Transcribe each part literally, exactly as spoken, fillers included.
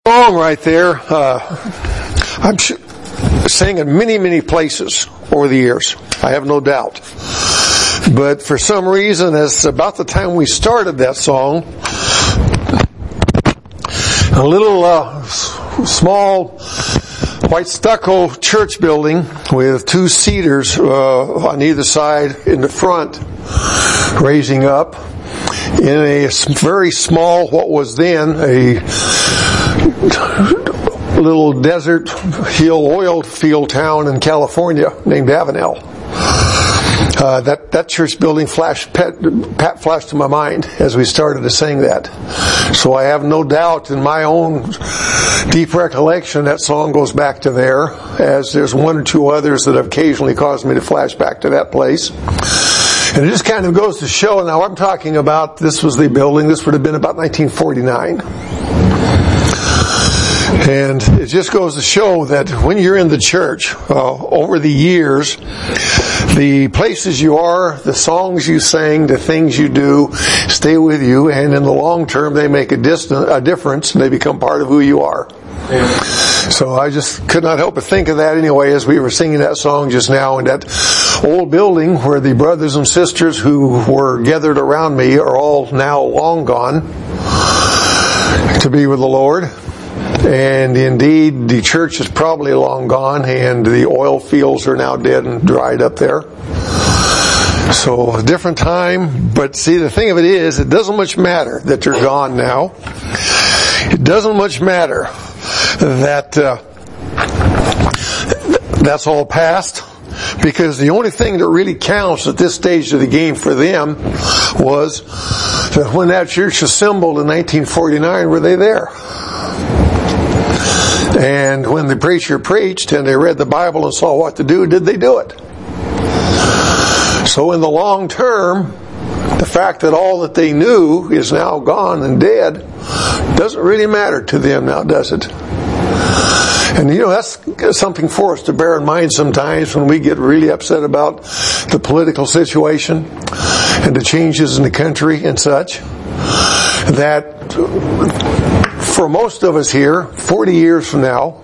Song right there, uh, I'm sh- sang in many, many places over the years. I have no doubt. But for some reason, it's about the time we started that song, a little uh, small white stucco church building with two cedars uh, on either side in the front, raising up in a very small, what was then a little desert hill oil field town in California named Avenel. Uh, that, that church building flashed, pat, pat flashed to my mind as we started to sing that. So I have no doubt in my own deep recollection that song goes back to there, as there's one or two others that have occasionally caused me to flash back to that place. And it just kind of goes to show, now I'm talking about, this was the building, this would have been about nineteen forty-nine. And it just goes to show that when you're in the church, uh, over the years, the places you are, the songs you sing, the things you do, stay with you, and in the long term they make a, distant, a difference, and they become part of who you are. Yeah. So I just could not help but think of that anyway as we were singing that song just now in that old building where the brothers and sisters who were gathered around me are all now long gone to be with the Lord. And indeed, the church is probably long gone, and the oil fields are now dead and dried up there. So, a different time, but see, the thing of it is, it doesn't much matter that they're gone now. It doesn't much matter that uh, that's all past, because the only thing that really counts at this stage of the game for them was that when that church assembled in nineteen forty-nine, were they there? And when the preacher preached and they read the Bible and saw what to do, did they do it? So in the long term, the fact that all that they knew is now gone and dead doesn't really matter to them now, does it? And you know, that's something for us to bear in mind sometimes when we get really upset about the political situation and the changes in the country and such, that for most of us here, forty years from now,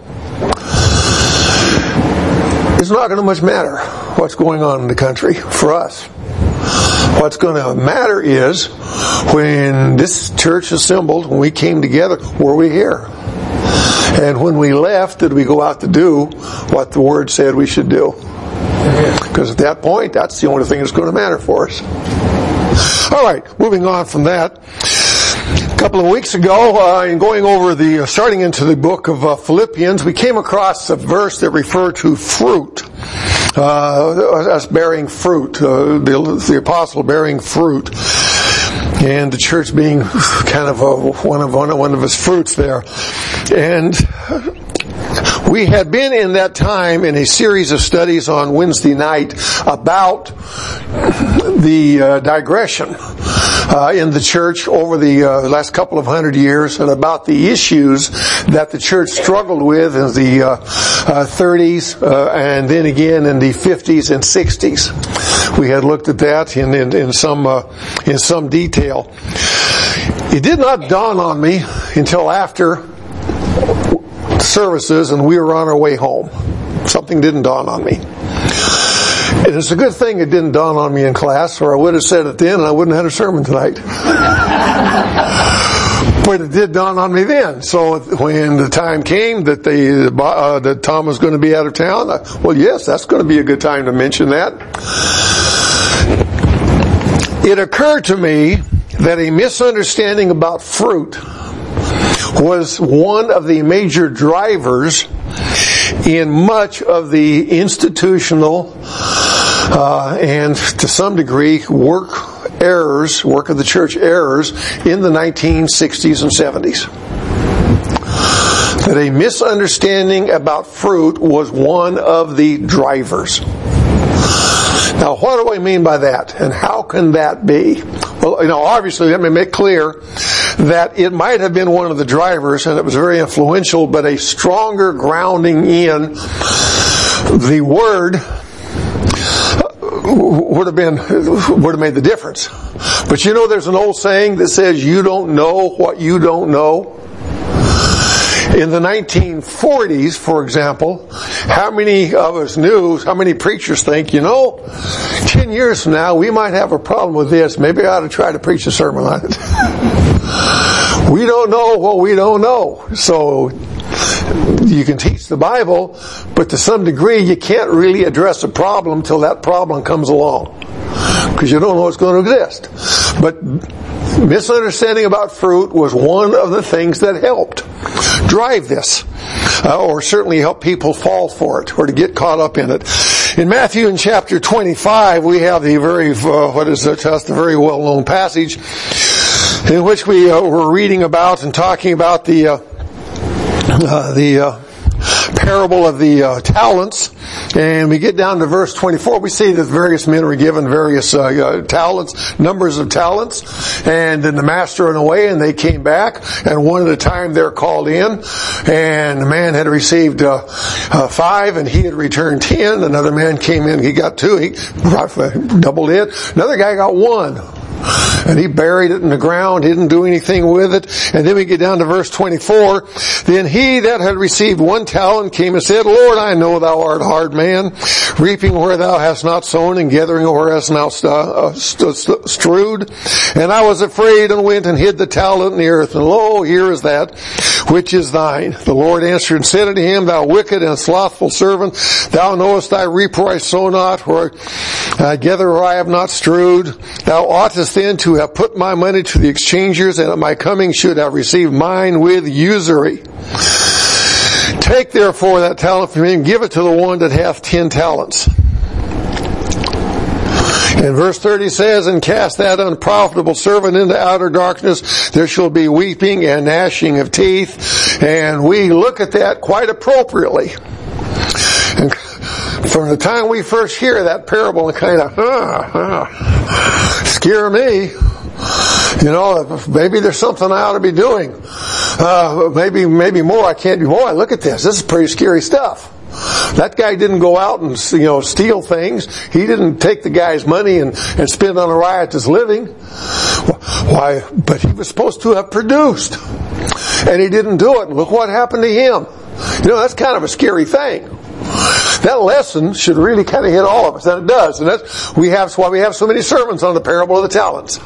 it's not going to much matter what's going on in the country for us. What's going to matter is when this church assembled, when we came together, were we here? And when we left, did we go out to do what the Word said we should do? Because at that point, that's the only thing that's going to matter for us. All right, moving on from that. A couple of weeks ago, uh, in going over the, uh, starting into the book of uh, Philippians, we came across a verse that referred to fruit, uh, us bearing fruit, uh, the, the apostle bearing fruit, and the church being kind of a, one of one of one of his fruits there, and we had been in that time in a series of studies on Wednesday night about the uh, digression uh, in the church over the uh, last couple of hundred years, and about the issues that the church struggled with in the uh, uh, thirties uh, and then again in the fifties and sixties. We had looked at that in in, in some uh, in some detail. It did not dawn on me until after services and we were on our way home. Something didn't dawn on me. And it's a good thing it didn't dawn on me in class, or I would have said it then and I wouldn't have had a sermon tonight. But it did dawn on me then. So when the time came that they, uh, that Tom was going to be out of town, I, well, yes, that's going to be a good time to mention that. It occurred to me that a misunderstanding about fruit was one of the major drivers in much of the institutional uh, and to some degree work errors, work of the church errors in the nineteen sixties and seventies. That a misunderstanding about fruit was one of the drivers. Now, what do I mean by that? And how can that be? Well, you know, obviously, let me make clear that it might have been one of the drivers, and it was very influential, but a stronger grounding in the Word would have been, would have made the difference. But you know, there's an old saying that says, you don't know what you don't know. In the nineteen forties, for example, how many of us knew, how many preachers think, you know, ten years from now we might have a problem with this. Maybe I ought to try to preach a sermon on it. We don't know what we don't know. So you can teach the Bible, but to some degree you can't really address a problem till that problem comes along, because you don't know what's going to exist. But misunderstanding about fruit was one of the things that helped drive this, uh, or certainly help people fall for it, or to get caught up in it. In Matthew in chapter twenty-five, we have the very, uh, what is it, just a very well-known passage in which we uh, were reading about and talking about the uh, uh, the uh, parable of the uh, talents. And we get down to verse twenty-four. We see that various men were given various uh, uh, talents, numbers of talents. And then the master went away and they came back. And one at a time they're called in. And the man had received uh, uh, five and he had returned ten. Another man came in, he got two. He doubled it. Another guy got one. And he buried it in the ground, didn't do anything with it. And then we get down to verse twenty-four. Then he that had received one talent came and said, Lord, I know thou art a hard man, reaping where thou hast not sown, and gathering where hast not st- uh, st- st- strewed. And I was afraid, and went and hid the talent in the earth. And lo, here is that which is thine. The Lord answered and said unto him, Thou wicked and slothful servant, thou knowest I reap where I sow not, where I gather where I have not strewed. Thou oughtest then to have put my money to the exchangers, and at my coming should have received mine with usury. Take therefore that talent from him, give it to the one that hath ten talents. And verse thirty says, And cast that unprofitable servant into outer darkness, there shall be weeping and gnashing of teeth. And we look at that quite appropriately. And from the time we first hear that parable, it kind of, uh, uh, scare me. You know, maybe there's something I ought to be doing. Uh, maybe, maybe more I can't do. Boy, look at this. This is pretty scary stuff. That guy didn't go out and, you know, steal things. He didn't take the guy's money and, and spend on a riotous living. Why? But he was supposed to have produced. And he didn't do it. And look what happened to him. You know, that's kind of a scary thing. That lesson should really kind of hit all of us, and it does. And that's we have that's why we have so many sermons on the parable of the talents.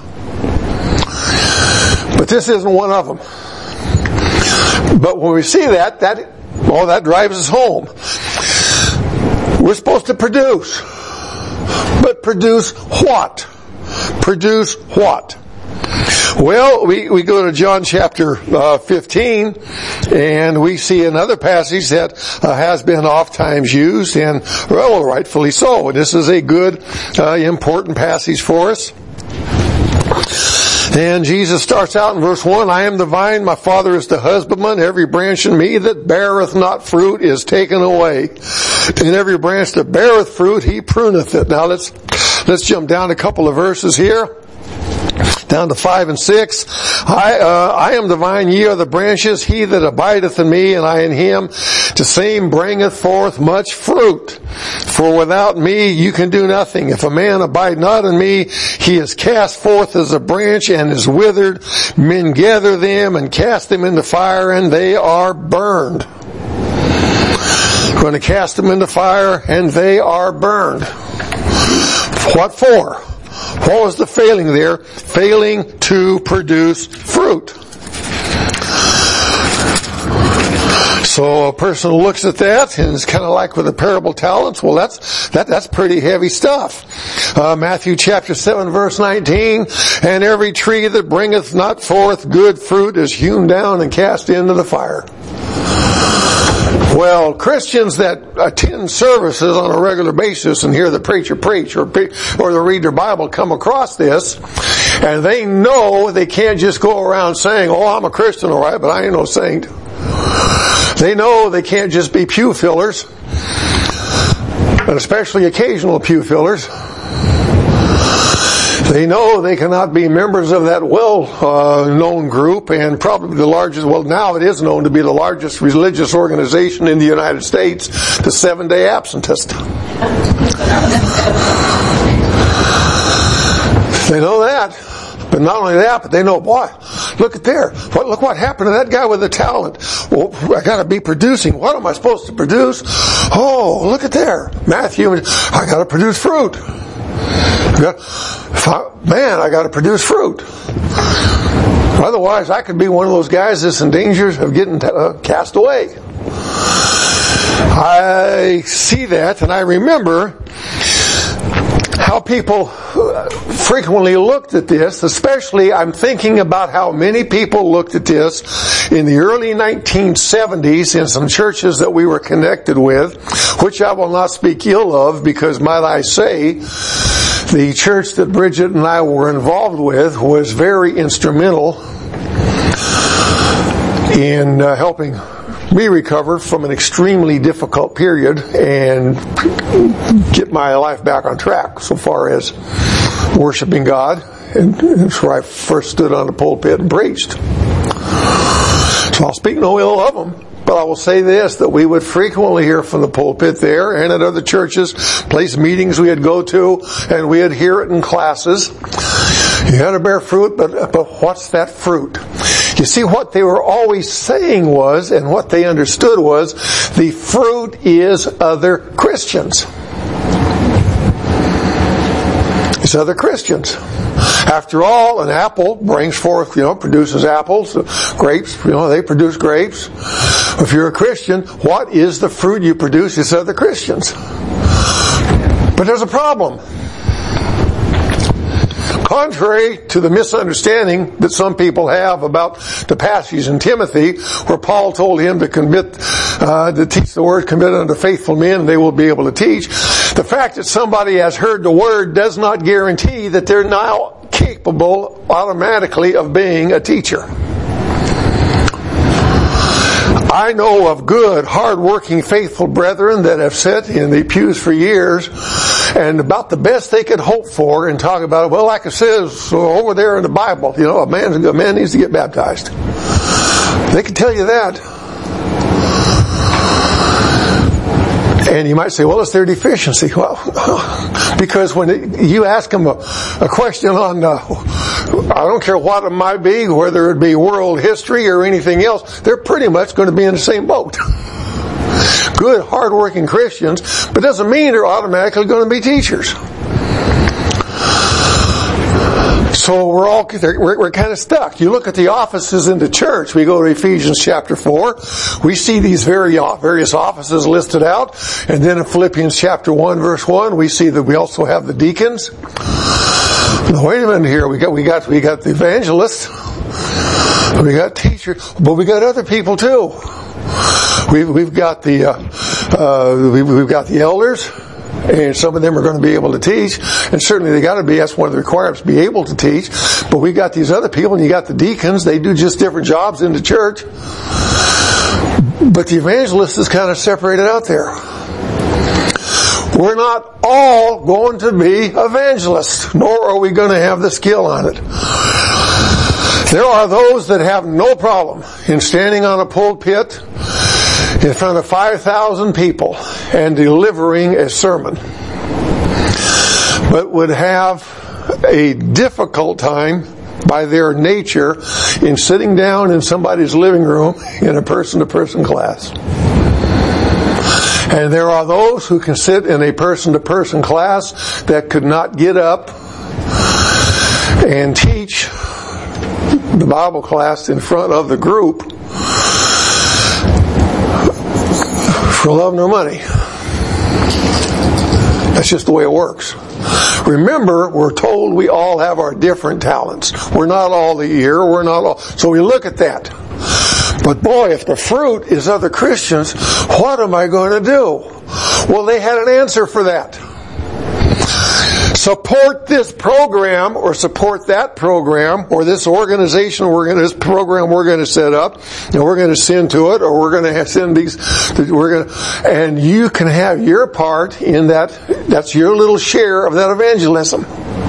But this isn't one of them. But when we see that, that oh, that drives us home. We're supposed to produce, but produce what? Produce what? Well, we, we go to John chapter uh, fifteen, and we see another passage that uh, has been oft times used, and well, rightfully so. And this is a good, uh, important passage for us. And Jesus starts out in verse one, I am the vine, my Father is the husbandman. Every branch in me that beareth not fruit is taken away. And every branch that beareth fruit, he pruneth it. Now let's, let's jump down a couple of verses here. Down to five and six. I, uh, I am the vine, ye are the branches. He that abideth in me, and I in him, the same bringeth forth much fruit. For without me you can do nothing. If a man abide not in me, he is cast forth as a branch and is withered. Men gather them and cast them into fire, and they are burned. Going to cast them into fire, and they are burned. What for? What was the failing there? Failing to produce fruit. So a person looks at that and it's kind of like with the parable talents. Well, that's that that's pretty heavy stuff. Uh, Matthew chapter seven verse nineteen, and every tree that bringeth not forth good fruit is hewn down and cast into the fire. Well, Christians that attend services on a regular basis and hear the preacher preach or or they read their Bible come across this, and they know they can't just go around saying, oh, I'm a Christian, all right, but I ain't no saint. They know they can't just be pew fillers, and especially occasional pew fillers. They know they cannot be members of that well-known uh, group, and probably the largest, well now it is known to be the largest religious organization in the United States, the Seven-Day Adventist. They know that. But not only that, but they know, boy, look at there. What, look what happened to that guy with the talent. Well, I got to be producing. What am I supposed to produce? Oh, look at there. Matthew, I got to produce fruit. Man, I got to produce fruit. Otherwise, I could be one of those guys that's in danger of getting uh, cast away. I see that, and I remember how people frequently looked at this, especially I'm thinking about how many people looked at this in the early nineteen seventies in some churches that we were connected with, which I will not speak ill of because, might I say, the church that Bridget and I were involved with was very instrumental in uh, helping me recover from an extremely difficult period and get my life back on track so far as worshiping God. And that's where I first stood on the pulpit and preached. So I'll speak no ill of them, but I will say this, that we would frequently hear from the pulpit there and at other churches, place meetings we would go to, and we would hear it in classes. You got to bear fruit, but, but what's that fruit? You see, what they were always saying was, and what they understood was, the fruit is other Christians. It's other Christians. After all, an apple brings forth, you know, produces apples. Grapes, you know, they produce grapes. If you're a Christian, what is the fruit you produce? It's other Christians. But there's a problem. Contrary to the misunderstanding that some people have about the passage in Timothy, where Paul told him to commit, uh, to teach the word, commit unto faithful men, they will be able to teach. The fact that somebody has heard the word does not guarantee that they're now capable automatically of being a teacher. I know of good, hard-working, faithful brethren that have sat in the pews for years, and about the best they could hope for and talk about it. Well, like it says over there in the Bible, you know, a man, a man needs to get baptized. They can tell you that. And you might say, well, it's their deficiency. Well, because when it, you ask them a, a question on, uh, I don't care what it might be, whether it be world history or anything else, they're pretty much going to be in the same boat. Good, hard-working Christians, but doesn't mean they're automatically going to be teachers. So we're all, we're, we're kind of stuck. You look at the offices in the church. We go to Ephesians chapter four. We see these very various offices listed out. And then in Philippians chapter one, verse one, we see that we also have the deacons. Now, wait a minute here. We got, we got, we got the evangelists. We got teachers, but we got other people too. We've, we've got the, uh, uh, we've, we've got the elders. And some of them are going to be able to teach. And certainly they got to be, that's one of the requirements, be able to teach. But we got these other people, and you got the deacons. They do just different jobs in the church. But the evangelist is kind of separated out there. We're not all going to be evangelists, nor are we going to have the skill on it. There are those that have no problem in standing on a pulpit in front of five thousand people and delivering a sermon, but would have a difficult time by their nature in sitting down in somebody's living room in a person-to-person class. And there are those who can sit in a person-to-person class that could not get up and teach the Bible class in front of the group for love nor money. That's just the way it works. Remember, we're told we all have our different talents. We're not all the ear, we're not all. So we look at that. But boy, if the fruit is other Christians, what am I going to do? Well, they had an answer for that. Support this program or support that program or this organization we're going to, this program we're going to set up, and we're going to send to it, or we're going to send these, we're going to, and you can have your part in that. That's your little share of that evangelism.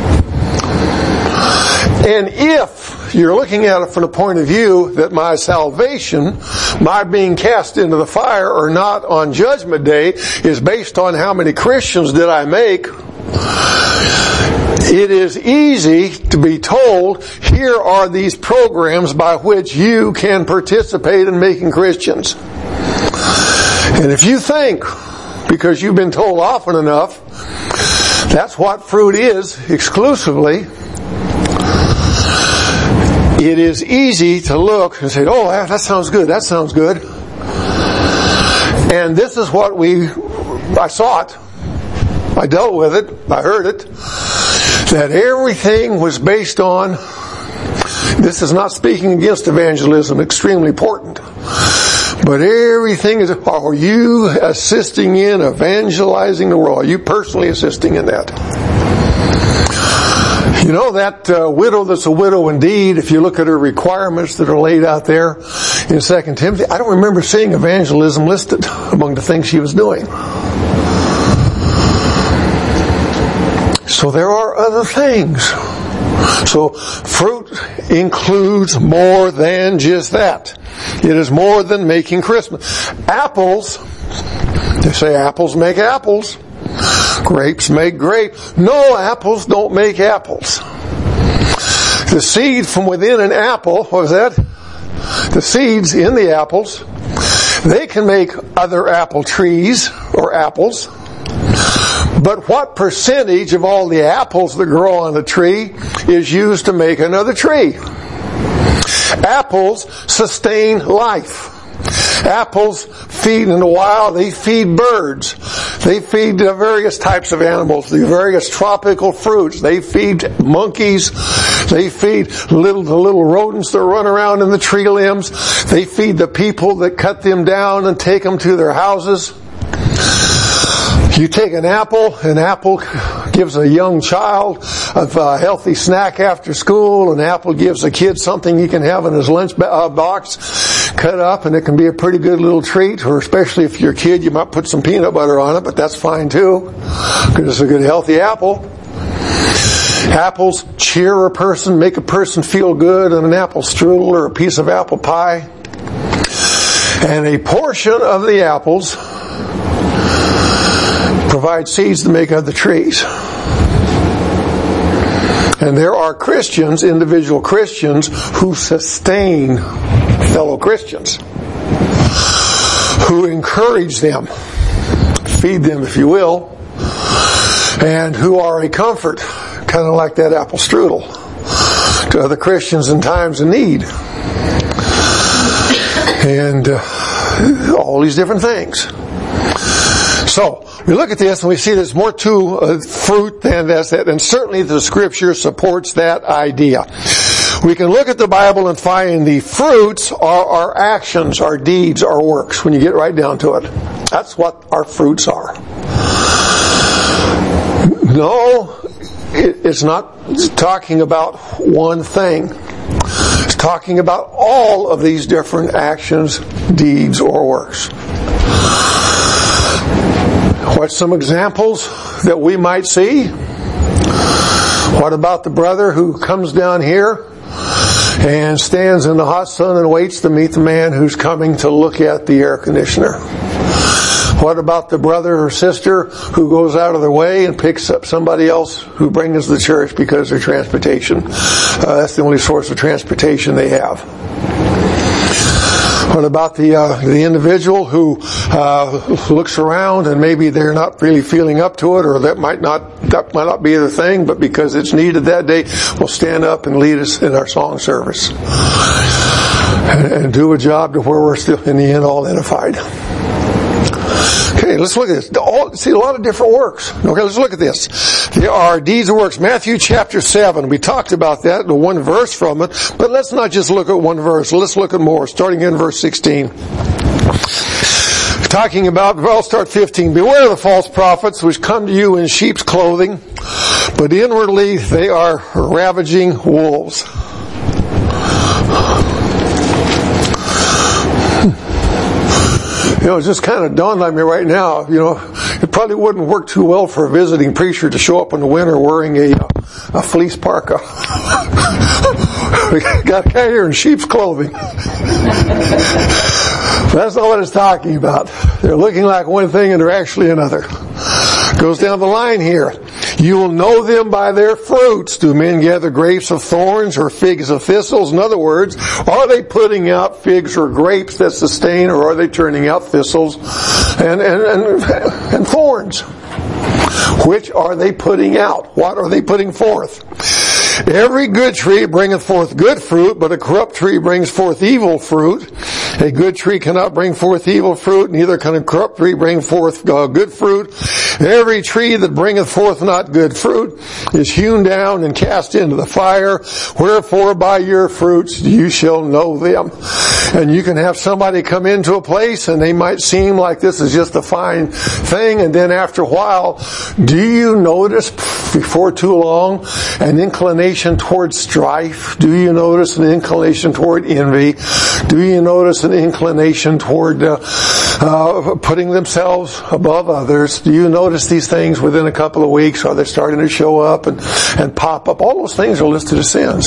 And if you're looking at it from the point of view that my salvation, my being cast into the fire or not on Judgment Day is based on how many Christians did I make, It is easy to be told, here are these programs by which you can participate in making Christians. And if you think, because you've been told often enough, that's what fruit is exclusively, it is easy to look and say, oh, that sounds good, that sounds good. And this is what we, I saw it, I dealt with it, I heard it, that everything was based on, this is not speaking against evangelism, extremely important, but everything is, are you assisting in evangelizing the world? Are you personally assisting in that? You know, that uh, widow that's a widow indeed, if you look at her requirements that are laid out there in Second Timothy, I don't remember seeing evangelism listed among the things she was doing. So there are other things. So fruit includes more than just that. It is more than making Christmas. Apples, they say apples make apples. Grapes make grapes. No, apples don't make apples. The seed from within an apple, what was that? The seeds in the apples, they can make other apple trees or apples. But what percentage of all the apples that grow on the tree is used to make another tree? Apples sustain life. Apples feed in the wild, they feed birds. They feed uh, various types of animals, the various tropical fruits. They feed monkeys. They feed little, the little rodents that run around in the tree limbs. They feed the people that cut them down and take them to their houses. You take an apple, an apple gives a young child a healthy snack after school. An apple gives a kid something he can have in his lunch box, cut up, and it can be a pretty good little treat, or especially if you're a kid, you might put some peanut butter on it, but that's fine too, because it's a good healthy apple. Apples cheer a person, make a person feel good, and an apple strudel or a piece of apple pie. And a portion of the apples provide seeds to make other trees. And there are Christians, individual Christians, who sustain fellow Christians, who encourage them, feed them, if you will, and who are a comfort, kind of like that apple strudel, to other Christians in times of need. And uh, all these different things. So, we look at this and we see there's more to uh, fruit than that, and certainly the Scripture supports that idea. We can look at the Bible and find the fruits are our actions, our deeds, our works, when you get right down to it. That's what our fruits are. No, it, it's not talking about one thing. It's talking about all of these different actions, deeds, or works. What's some examples that we might see? What about the brother who comes down here and stands in the hot sun and waits to meet the man who's coming to look at the air conditioner? What about the brother or sister who goes out of their way and picks up somebody else who brings to the church because their transportation, uh, that's the only source of transportation they have? What about the uh, the individual who uh, looks around and maybe they're not really feeling up to it, or that might not that might not be the thing, but because it's needed that day, will stand up and lead us in our song service and, and do a job to where we're still in the end all edified. Okay, let's look at this. All, see, a lot of different works. Okay, let's look at this. There are deeds and works. Matthew chapter seven. We talked about that, the one verse from it. But let's not just look at one verse. Let's look at more, starting in verse sixteen. Talking about, well, I'll start fifteen. Beware of the false prophets which come to you in sheep's clothing, but inwardly they are ravaging wolves. You know, it just kind of dawned on me right now, you know, it probably wouldn't work too well for a visiting preacher to show up in the winter wearing a a fleece parka. We got a guy here in sheep's clothing. That's not what it's talking about. They're looking like one thing and they're actually another. Goes down the line here. You will know them by their fruits. Do men gather grapes of thorns or figs of thistles? In other words, are they putting out figs or grapes that sustain, or are they turning out thistles and, and, and, and thorns? Which are they putting out? What are they putting forth? Every good tree bringeth forth good fruit, but a corrupt tree brings forth evil fruit. A good tree cannot bring forth evil fruit, neither can a corrupt tree bring forth uh, good fruit. Every tree that bringeth forth not good fruit is hewn down and cast into the fire. Wherefore by your fruits you shall know them. And you can have somebody come into a place and they might seem like this is just a fine thing, and then after a while, do you notice before too long an inclination toward strife? Do you notice an inclination toward envy? Do you notice an inclination toward uh, uh, putting themselves above others? Do you notice these things within a couple of weeks? Are they starting to show up and, and pop up? All those things are listed as sins.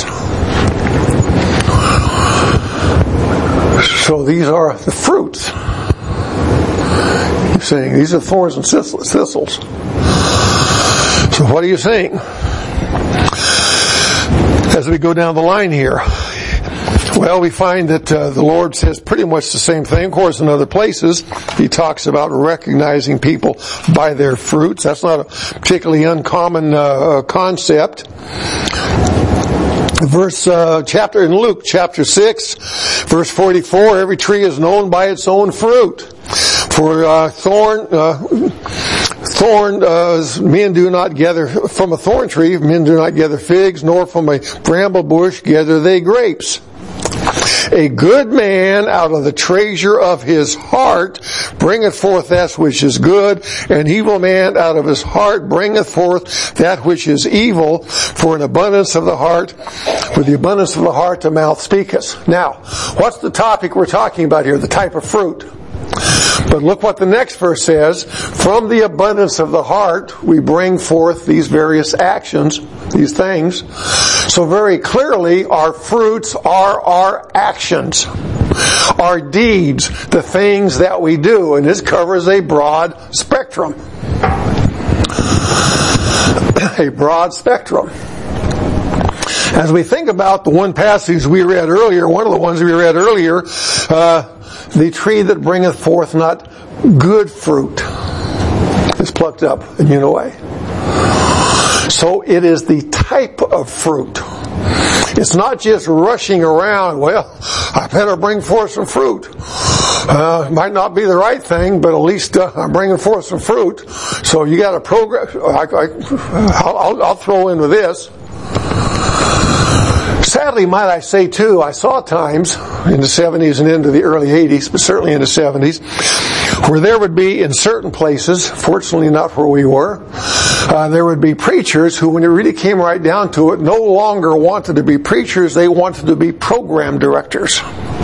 So these are the fruits. You're saying these are thorns and thistles. So what are you saying? As we go down the line here, well, we find that uh, the Lord says pretty much the same thing. Of course, in other places, He talks about recognizing people by their fruits. That's not a particularly uncommon uh, concept. Verse, uh, chapter in Luke, chapter six, verse forty-four, every tree is known by its own fruit. For uh, thorn, uh, thorn, uh, men do not gather from a thorn tree, men do not gather figs, nor from a bramble bush gather they grapes. A good man out of the treasure of his heart bringeth forth that which is good, an evil man out of his heart bringeth forth that which is evil, for an abundance of the heart, with the abundance of the heart the mouth speaketh. Now, what's the topic we're talking about here? The type of fruit. But look what the next verse says. From the abundance of the heart, we bring forth these various actions, these things. So very clearly, our fruits are our actions, our deeds, the things that we do. And this covers a broad spectrum. A broad spectrum. As we think about the one passage we read earlier, one of the ones we read earlier, uh, the tree that bringeth forth not good fruit is plucked up and hewn away. So it is the type of fruit. It's not just rushing around, well, I better bring forth some fruit. Uh, it might not be the right thing, but at least uh, I'm bringing forth some fruit. So you got a program. I, I, I'll, I'll throw in with this. Sadly, might I say too, I saw times in the seventies and into the early eighties, but certainly in the seventies, where there would be in certain places, fortunately not where we were, uh, there would be preachers who, when it really came right down to it, no longer wanted to be preachers, they wanted to be program directors.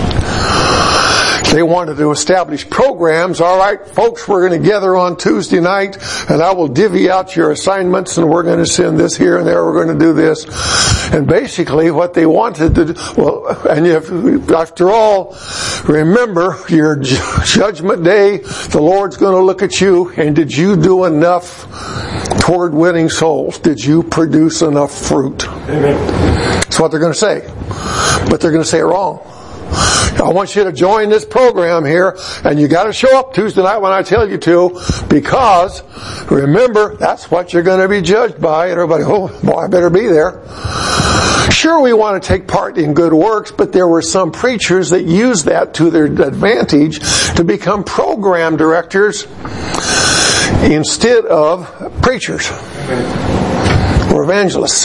They wanted to establish programs. All right, folks, we're going to gather on Tuesday night, and I will divvy out your assignments, and we're going to send this here and there. We're going to do this. And basically what they wanted to do, well, and if, after all, remember your judgment day, the Lord's going to look at you, and did you do enough toward winning souls? Did you produce enough fruit? Amen. That's what they're going to say. But they're going to say it wrong. I want you to join this program here, and you got to show up Tuesday night when I tell you to, because remember, that's what you're going to be judged by. And everybody, oh, boy, I better be there. Sure, we want to take part in good works, but there were some preachers that used that to their advantage to become program directors instead of preachers or evangelists.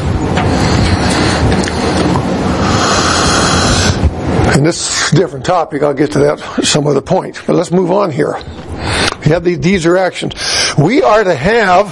And this is a different topic. I'll get to that at some other point. But let's move on here. We have these, these are actions. We are to have,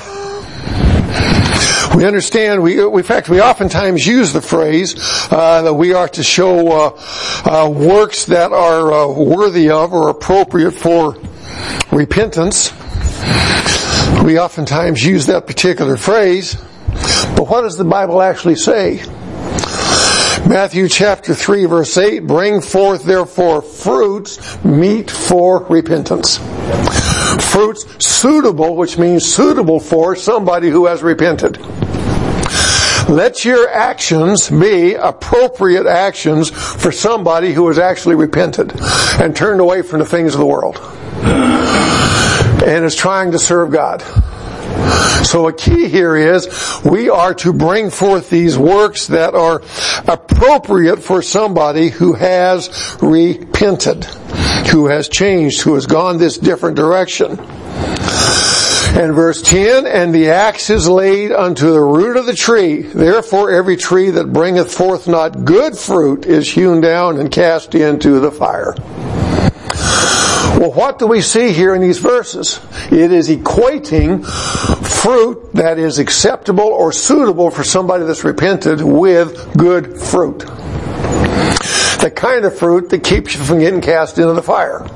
we understand, we, in fact, we oftentimes use the phrase uh, that we are to show uh, uh, works that are uh, worthy of or appropriate for repentance. We oftentimes use that particular phrase. But what does the Bible actually say? Matthew chapter three verse eight, bring forth therefore fruits meet for repentance. Fruits suitable, which means suitable for somebody who has repented. Let your actions be appropriate actions for somebody who has actually repented and turned away from the things of the world and is trying to serve God. So a key here is we are to bring forth these works that are appropriate for somebody who has repented, who has changed, who has gone this different direction. And verse ten, and the axe is laid unto the root of the tree. Therefore every tree that bringeth forth not good fruit is hewn down and cast into the fire. Well, what do we see here in these verses? It is equating fruit that is acceptable or suitable for somebody that's repented with good fruit. The kind of fruit that keeps you from getting cast into the fire.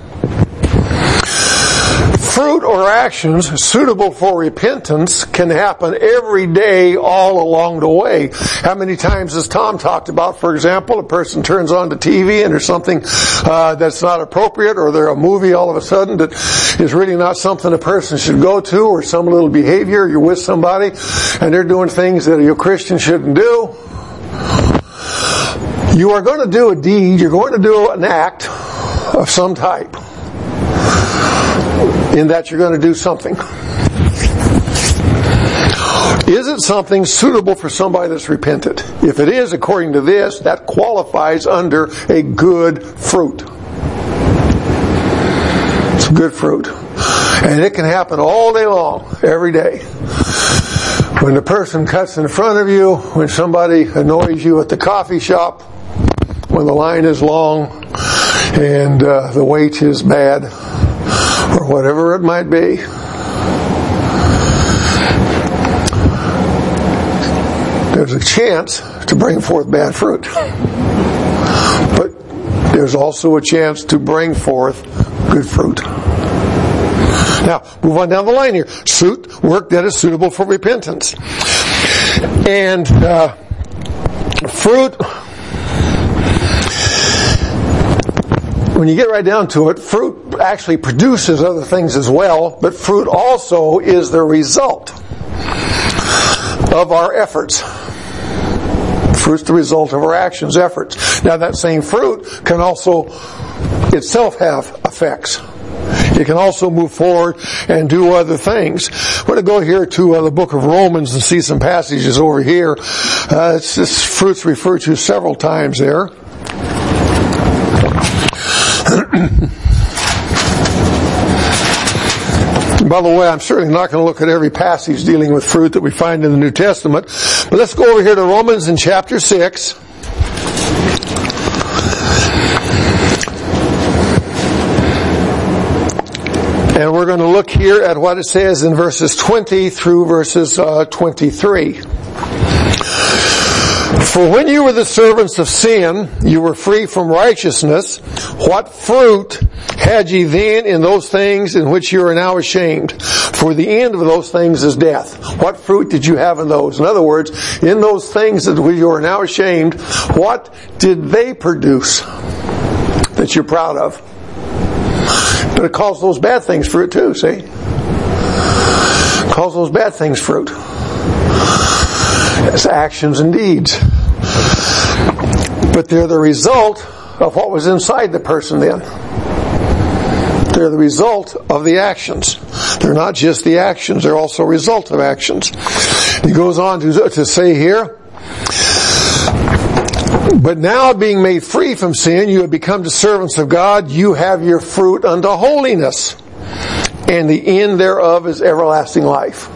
Fruit or actions suitable for repentance can happen every day all along the way. How many times has Tom talked about, for example, a person turns on the T V and there's something uh, that's not appropriate, or there's a movie all of a sudden that is really not something a person should go to, or some little behavior, you're with somebody and they're doing things that a Christian shouldn't do. You are going to do a deed, you're going to do an act of some type, in that you're going to do something. Is it something suitable for somebody that's repented? If it is, according to this, that qualifies under a good fruit. It's good fruit. And it can happen all day long, every day. When the person cuts in front of you, when somebody annoys you at the coffee shop, when the line is long and uh, the wait is bad, or whatever it might be. There's a chance to bring forth bad fruit. But there's also a chance to bring forth good fruit. Now, move on down the line here. Suit, work that is suitable for repentance. And uh, fruit, when you get right down to it, fruit actually produces other things as well, but fruit also is the result of our efforts. Fruit's the result of our actions, efforts. Now that same fruit can also itself have effects. It can also move forward and do other things. I'm going to go here to uh, the book of Romans and see some passages over here. Uh, it's this fruit's referred to several times there. By the way, I'm certainly not going to look at every passage dealing with fruit that we find in the New Testament. But let's go over here to Romans in chapter six. And we're going to look here at what it says in verses twenty through verses uh, twenty-three. For when you were the servants of sin, you were free from righteousness. What fruit had ye then in those things in which you are now ashamed? For the end of those things is death. What fruit did you have in those? In other words, in those things that you are now ashamed, what did they produce that you're proud of? But it calls those bad things fruit too, see? It calls those bad things fruit. It's actions and deeds. But they're the result of what was inside the person then. They're the result of the actions. They're not just the actions, they're also a result of actions. He goes on to, to say here, but now being made free from sin, you have become the servants of God. You have your fruit unto holiness, and the end thereof is everlasting life.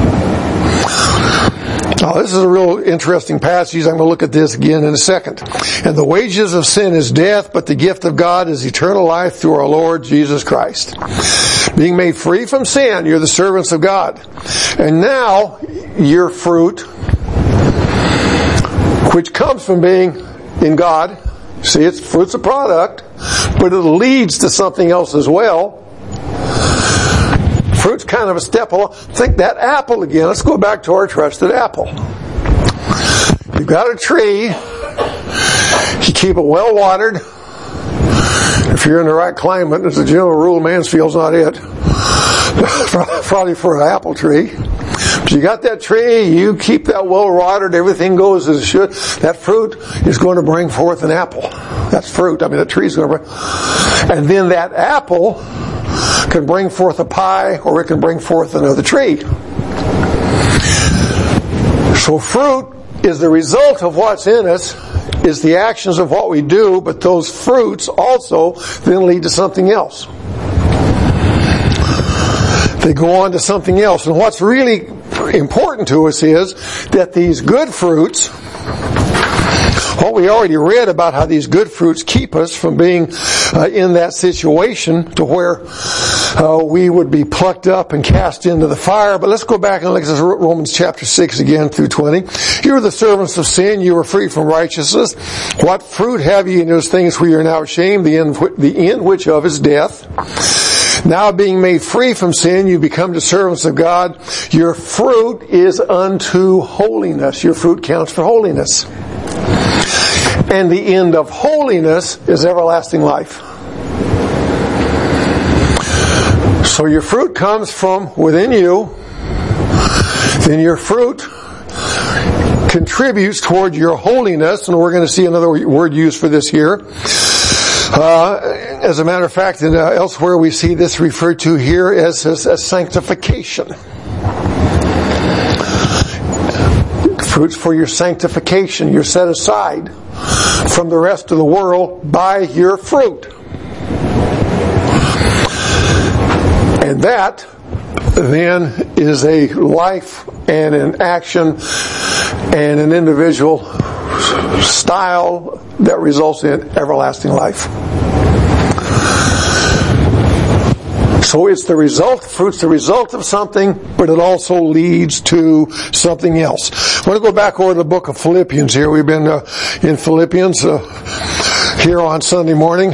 Now, this is a real interesting passage. I'm going to look at this again in a second. And the wages of sin is death, but the gift of God is eternal life through our Lord Jesus Christ. Being made free from sin, you're the servants of God. And now, your fruit, which comes from being in God, see, it's fruit's a product, but it leads to something else as well. Fruit's kind of a step along. Think that apple again. Let's go back to our trusted apple. You've got a tree. You keep it well watered. If you're in the right climate, as a general rule, Mansfield's not it. Probably for an apple tree. But you got that tree, you keep that well watered, everything goes as it should. That fruit is going to bring forth an apple. That's fruit. I mean, the tree's going to bring. And then that apple can bring forth a pie, or it can bring forth another tree. So fruit is the result of what's in us, is the actions of what we do, but those fruits also then lead to something else. They go on to something else. And what's really important to us is that these good fruits, what we already read about how these good fruits keep us from being uh, in that situation to where uh, we would be plucked up and cast into the fire. But let's go back and look at Romans chapter six again through twenty. You are the servants of sin, you are free from righteousness. What fruit have ye in those things where you are now ashamed? The end, the end which of is death. Now being made free from sin, you become the servants of God. Your fruit is unto holiness. Your fruit counts for holiness. And the end of holiness is everlasting life. So your fruit comes from within you. Then your fruit contributes toward your holiness. And we're going to see another word used for this here. Uh, as a matter of fact, and, uh, elsewhere we see this referred to here as, as, as sanctification. Fruits for your sanctification. You're set aside from the rest of the world by your fruit. And that then is a life and an action and an individual style that results in everlasting life. So it's the result, fruit's the result of something, but it also leads to something else. I want to go back over to the book of Philippians here. We've been uh, in Philippians uh, here on Sunday morning.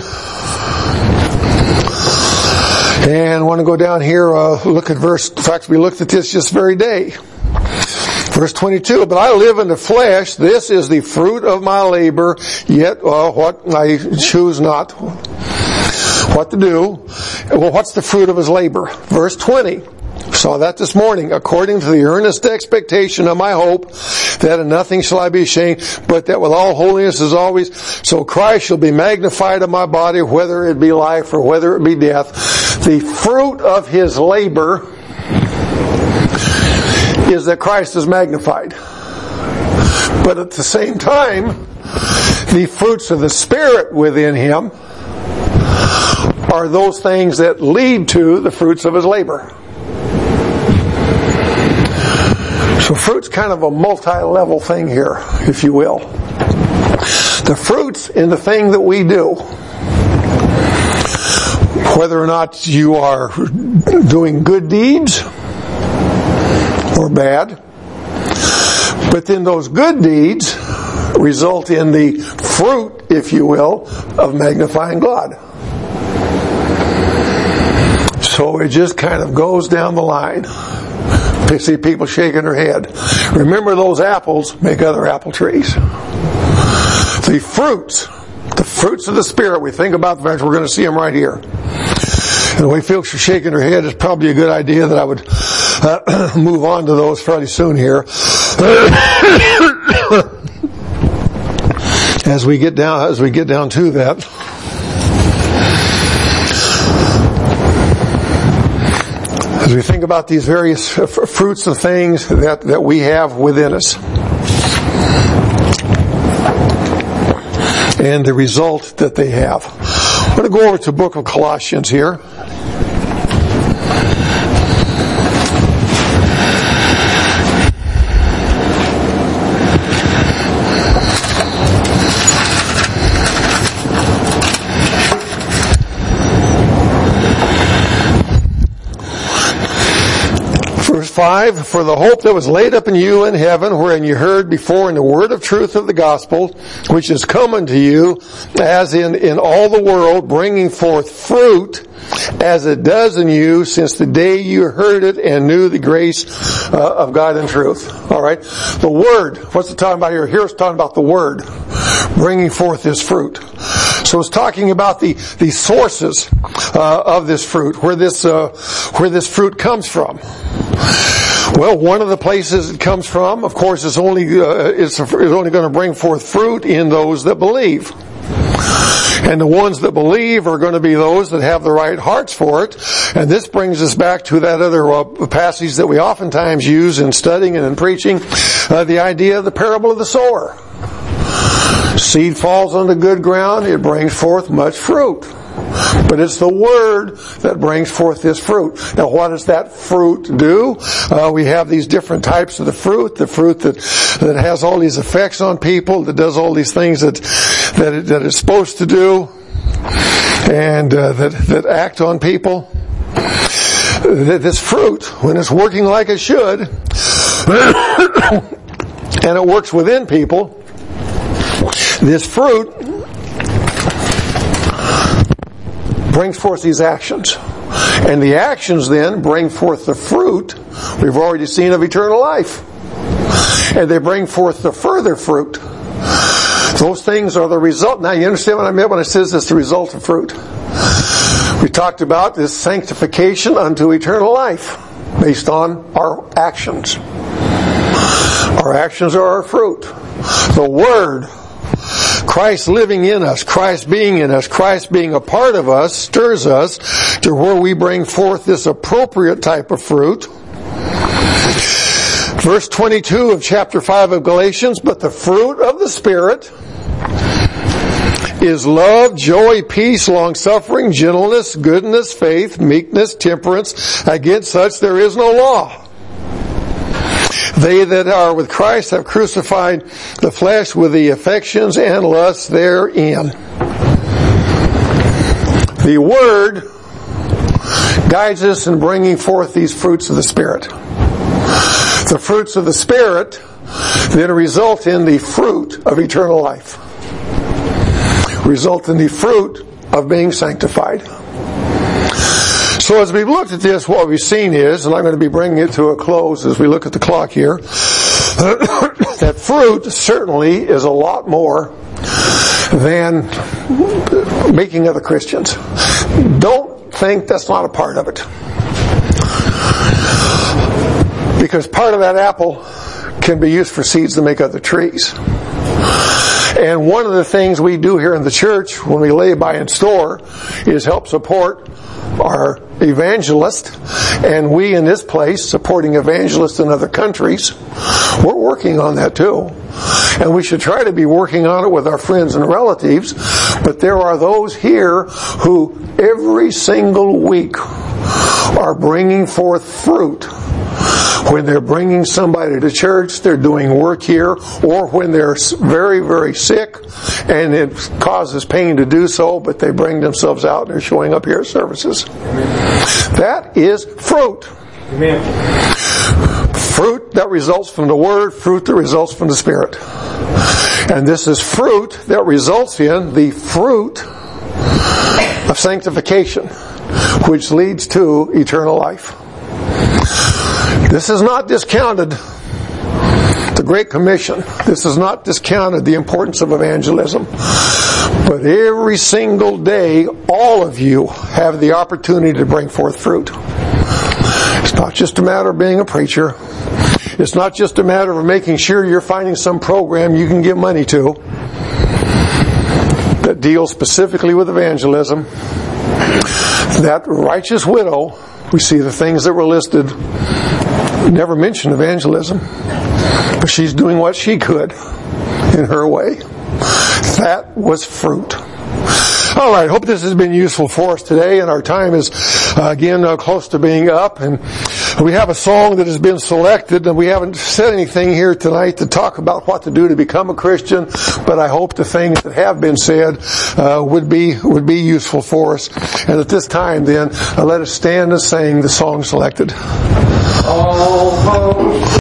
And I want to go down here, uh, look at verse, in fact, we looked at this this very day. Verse twenty-two, but I live in the flesh, this is the fruit of my labor, yet uh, what I choose not what to do. Well, what's the fruit of his labor? Verse twenty, saw that this morning, according to the earnest expectation of my hope, that in nothing shall I be ashamed, but that with all holiness as always, so Christ shall be magnified in my body, whether it be life or whether it be death. The fruit of his labor is that Christ is magnified. But at the same time, the fruits of the Spirit within him are those things that lead to the fruits of his labor. So fruit's kind of a multi-level thing here, if you will. The fruits in the thing that we do, whether or not you are doing good deeds or bad, but then those good deeds result in the fruit, if you will, of magnifying God. So it just kind of goes down the line. You see people shaking their head. Remember, those apples make other apple trees. The fruits, the fruits of the Spirit, we think about the fact we're going to see them right here. And the way folks are shaking their head, it's probably a good idea that I would uh, move on to those fairly soon here. As we get down, as we get down to that. As we think about these various fruits and things that, that we have within us. And the result that they have. I'm going to go over to the book of Colossians here. five, for the hope that was laid up in you in heaven, wherein you heard before in the word of truth of the gospel, which is come unto you, as in, in all the world, bringing forth fruit, as it does in you, since the day you heard it and knew the grace uh, of God in truth. Alright? The word, what's it talking about here? Here it's talking about the word. bringing forth this fruit. So it's talking about the, the sources uh, of this fruit, where this uh, where this fruit comes from. Well, one of the places it comes from, of course, is only uh, is, is only going to bring forth fruit in those that believe. And the ones that believe are going to be those that have the right hearts for it. And this brings us back to that other uh, passage that we oftentimes use in studying and in preaching, uh, the idea of the parable of the sower. Seed falls on the good ground, it brings forth much fruit. But it's the Word that brings forth this fruit. Now what does that fruit do? Uh, we have these different types of the fruit. The fruit that, that has all these effects on people, that does all these things that, that, it, that it's supposed to do, and uh, that, that act on people. This fruit, when it's working like it should, and it works within people, this fruit brings forth these actions. And the actions then bring forth the fruit we've already seen of eternal life. And they bring forth the further fruit. Those things are the result. Now you understand what I meant when I said it's the result of fruit. We talked about this sanctification unto eternal life based on our actions. Our actions are our fruit. The Word, Christ living in us, Christ being in us, Christ being a part of us, stirs us to where we bring forth this appropriate type of fruit. Verse twenty-two of chapter five of Galatians, but the fruit of the Spirit is love, joy, peace, long-suffering, gentleness, goodness, faith, meekness, temperance. Against such there is no law. They that are with Christ have crucified the flesh with the affections and lusts therein. The Word guides us in bringing forth these fruits of the Spirit. The fruits of the Spirit then result in the fruit of eternal life. Result in the fruit of being sanctified. So as we've looked at this, what we've seen is, and I'm going to be bringing it to a close as we look at the clock here, that fruit certainly is a lot more than making other Christians. Don't think that's not a part of it. Because part of that apple can be used for seeds to make other trees. And one of the things we do here in the church when we lay by and store is help support our evangelist, and we in this place supporting evangelists in other countries. We're working on that too. And we should try to be working on it with our friends and relatives, but there are those here who every single week are bringing forth fruit. When they're bringing somebody to church, they're doing work here, or when they're very, very sick and it causes pain to do so, but they bring themselves out and they're showing up here at services. Amen. That is fruit. Amen. Fruit that results from the Word, fruit that results from the Spirit. And this is fruit that results in the fruit of sanctification, which leads to eternal life. This is not discounted the Great Commission. This is not discounted the importance of evangelism. But every single day, all of you have the opportunity to bring forth fruit. It's not just a matter of being a preacher. It's not just a matter of making sure you're finding some program you can give money to that deals specifically with evangelism. That righteous widow, we see the things that were listed, never mentioned evangelism, but she's doing what she could in her way. That was fruit. All right, hope this has been useful for us today, and our time is uh, again uh, close to being up, and we have a song that has been selected, and we haven't said anything here tonight to talk about what to do to become a Christian, but I hope the things that have been said uh, would be would be useful for us. And at this time then, uh, let us stand and sing the song selected. Oh, oh.